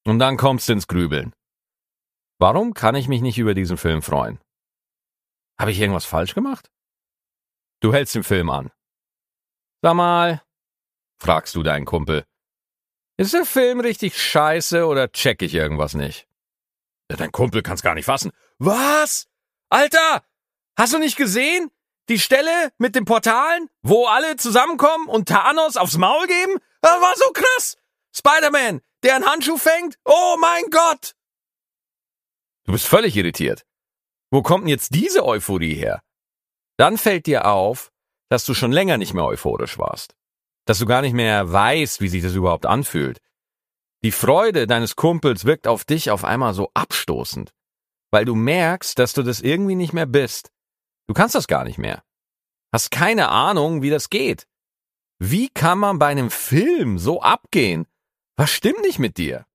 Und dann kommst du ins Grübeln. Warum kann ich mich nicht über diesen Film freuen? Habe ich irgendwas falsch gemacht? Du hältst den Film an. Sag mal, fragst du deinen Kumpel, ist der Film richtig scheiße oder check ich irgendwas nicht? Ja, dein Kumpel kann's gar nicht fassen. Was? Alter, hast du nicht gesehen? Die Stelle mit den Portalen, wo alle zusammenkommen und Thanos aufs Maul geben? Das war so krass. Spider-Man, der einen Handschuh fängt? Oh mein Gott! Du bist völlig irritiert. Wo kommt denn jetzt diese Euphorie her? Dann fällt dir auf, dass du schon länger nicht mehr euphorisch warst. Dass du gar nicht mehr weißt, wie sich das überhaupt anfühlt. Die Freude deines Kumpels wirkt auf dich auf einmal so abstoßend, weil du merkst, dass du das irgendwie nicht mehr bist. Du kannst das gar nicht mehr. Hast keine Ahnung, wie das geht. Wie kann man bei einem Film so abgehen? Was stimmt nicht mit dir?